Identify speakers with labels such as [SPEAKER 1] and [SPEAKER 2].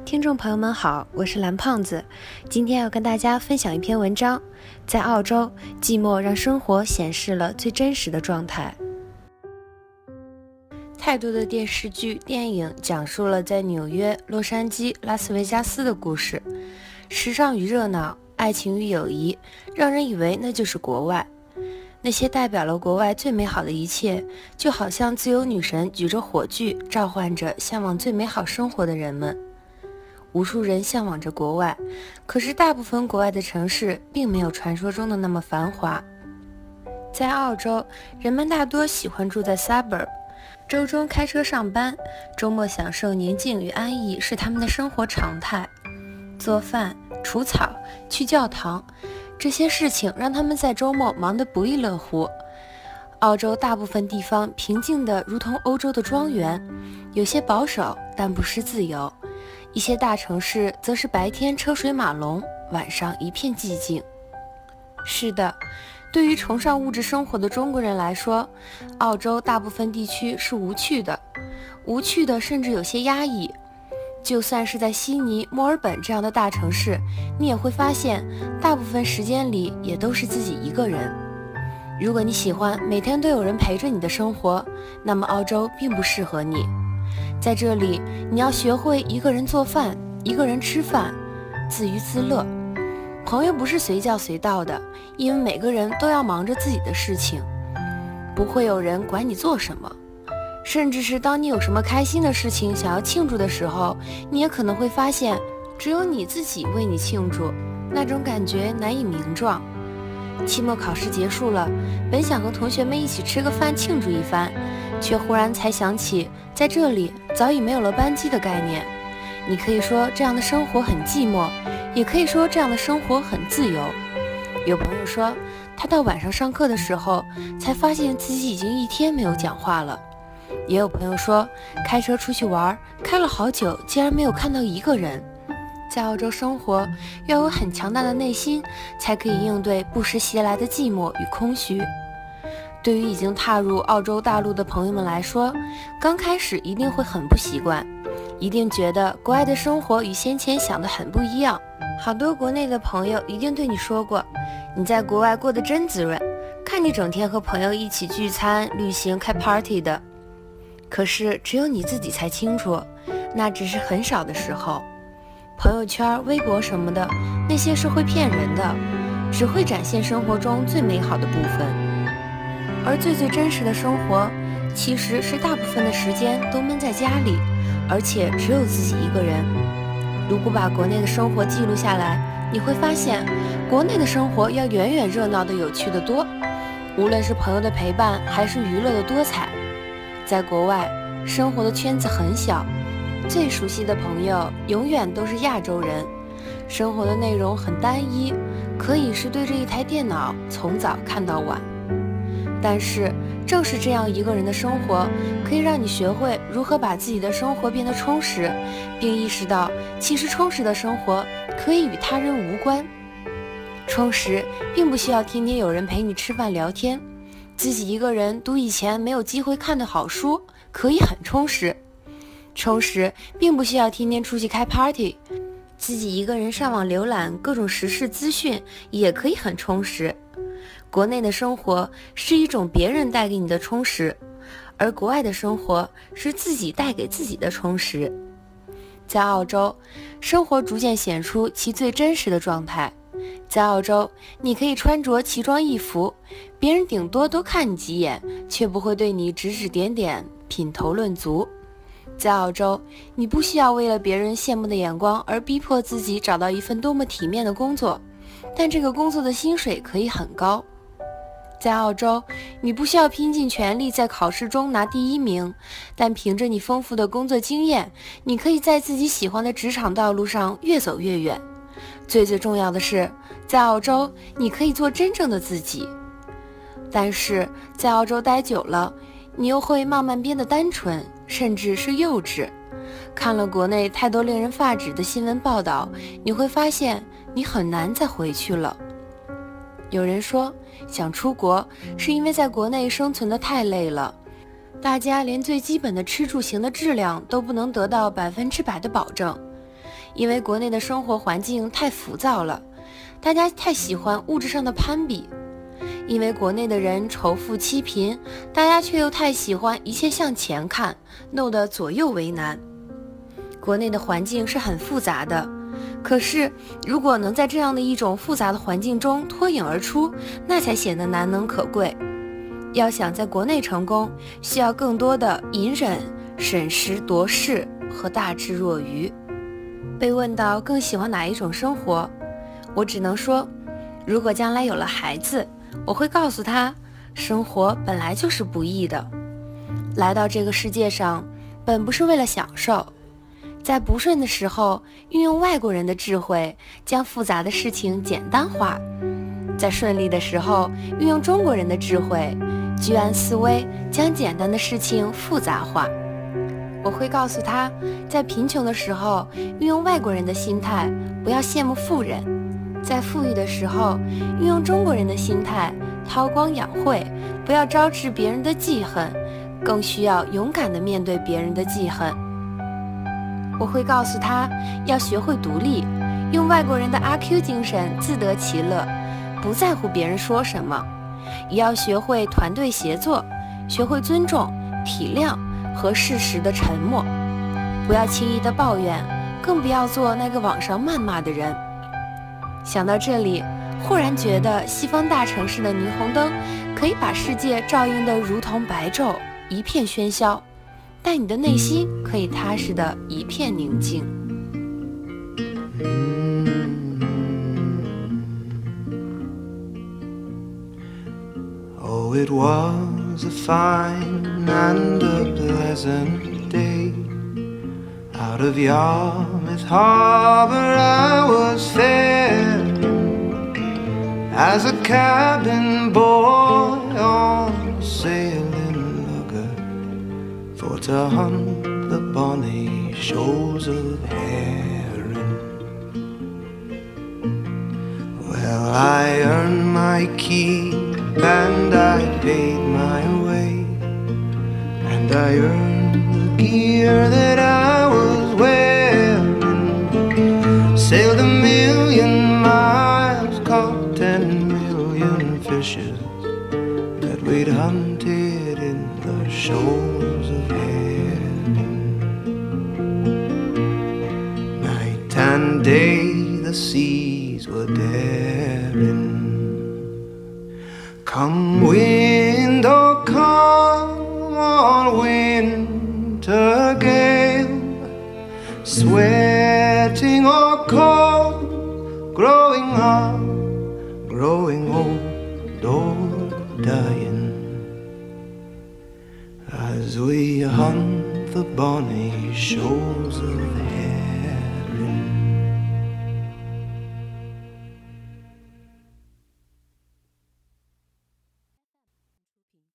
[SPEAKER 1] 听众朋友们好，我是蓝胖子，今天要跟大家分享一篇文章，在澳洲，寂寞让生活显示了最真实的状态。太多的电视剧、电影讲述了在纽约、洛杉矶、拉斯维加斯的故事，时尚与热闹，爱情与友谊，让人以为那就是国外。那些代表了国外最美好的一切，就好像自由女神举着火炬，召唤着向往最美好生活的人们。无数人向往着国外，可是大部分国外的城市并没有传说中的那么繁华。在澳洲，人们大多喜欢住在 suburb， 周中开车上班，周末享受宁静与安逸是他们的生活常态。做饭、除草、去教堂，这些事情让他们在周末忙得不亦乐乎。澳洲大部分地方平静得如同欧洲的庄园，有些保守，但不失自由。一些大城市则是白天车水马龙，晚上一片寂静。是的，对于崇尚物质生活的中国人来说，澳洲大部分地区是无趣的甚至有些压抑。就算是在悉尼、墨尔本这样的大城市，你也会发现大部分时间里也都是自己一个人。如果你喜欢每天都有人陪着你的生活，那么澳洲并不适合你。在这里，你要学会一个人做饭，一个人吃饭，自娱自乐。朋友不是随叫随到的，因为每个人都要忙着自己的事情，不会有人管你做什么。甚至是当你有什么开心的事情想要庆祝的时候，你也可能会发现，只有你自己为你庆祝，那种感觉难以名状。期末考试结束了，本想和同学们一起吃个饭庆祝一番，却忽然才想起，在这里早已没有了班机的概念。你可以说这样的生活很寂寞，也可以说这样的生活很自由。有朋友说，他到晚上上课的时候，才发现自己已经一天没有讲话了。也有朋友说，开车出去玩，开了好久，竟然没有看到一个人。在澳洲生活，要有很强大的内心，才可以应对不时袭来的寂寞与空虚。对于已经踏入澳洲大陆的朋友们来说，刚开始一定会很不习惯，一定觉得国外的生活与先前想的很不一样。好多国内的朋友一定对你说过，你在国外过得真滋润，看你整天和朋友一起聚餐、旅行、开 party 的。可是只有你自己才清楚，那只是很少的时候。朋友圈、微博什么的，那些是会骗人的，只会展现生活中最美好的部分。而最真实的生活，其实是大部分的时间都闷在家里，而且只有自己一个人。如果把国内的生活记录下来，你会发现，国内的生活要远远热闹的有趣的多，无论是朋友的陪伴，还是娱乐的多彩。在国外，生活的圈子很小，最熟悉的朋友永远都是亚洲人，生活的内容很单一，可以是对着一台电脑从早看到晚。但是正是这样一个人的生活，可以让你学会如何把自己的生活变得充实，并意识到其实充实的生活可以与他人无关。充实并不需要天天有人陪你吃饭聊天，自己一个人读以前没有机会看的好书，可以很充实。充实并不需要天天出去开 party， 自己一个人上网浏览各种时事资讯，也可以很充实。国内的生活是一种别人带给你的充实，而国外的生活是自己带给自己的充实。在澳洲，生活逐渐显出其最真实的状态。在澳洲，你可以穿着奇装异服，别人顶多都看你几眼，却不会对你指指点点、品头论足。在澳洲，你不需要为了别人羡慕的眼光而逼迫自己找到一份多么体面的工作，但这个工作的薪水可以很高。在澳洲，你不需要拼尽全力在考试中拿第一名，但凭着你丰富的工作经验，你可以在自己喜欢的职场道路上越走越远。最重要的是，在澳洲，你可以做真正的自己。但是在澳洲待久了，你又会慢慢变得单纯，甚至是幼稚。看了国内太多令人发指的新闻报道，你会发现你很难再回去了。有人说，想出国是因为在国内生存得太累了，大家连最基本的吃住行的质量都不能得到100%的保证。 因为国内的生活环境太浮躁了，大家太喜欢物质上的攀比。因为国内的人仇富欺贫，大家却又太喜欢一切向前看，弄得左右为难。国内的环境是很复杂的，可是如果能在这样的一种复杂的环境中脱颖而出，那才显得难能可贵。要想在国内成功，需要更多的隐忍、审时度势和大智若愚。被问到更喜欢哪一种生活，我只能说，如果将来有了孩子，我会告诉他，生活本来就是不易的，来到这个世界上本不是为了享受，在不顺的时候运用外国人的智慧将复杂的事情简单化，在顺利的时候运用中国人的智慧居安思危，将简单的事情复杂化。我会告诉他，在贫穷的时候运用外国人的心态，不要羡慕富人，在富裕的时候运用中国人的心态，韬光养晦，不要招致别人的记恨，更需要勇敢地面对别人的记恨。我会告诉他，要学会独立，用外国人的阿 Q 精神自得其乐，不在乎别人说什么，也要学会团队协作，学会尊重、体谅和适时的沉默，不要轻易的抱怨，更不要做那个网上谩骂的人。想到这里，忽然觉得西方大城市的霓虹灯可以把世界照映得如同白昼，一片喧嚣，但你的内心可以踏实的一片宁静。
[SPEAKER 2] Oh, it was a fine and a pleasant day. Out of Yarmouth Harbour I was faring as a cabin boy on a sailing lugger, for to hunt the bonny shoals of herring. Well, I earned my keep and I paid my way, and I earned the gear that I was wearing. Sailed 1,000,000 miles, caught 10,000,000 fishes that we'd hunted in the shoals of herring. Night and day the seas were daring. Come wind or come on winter gale, sweating or cold, growing up, growing old or dying, as we hunt the bonny shoals of heaven.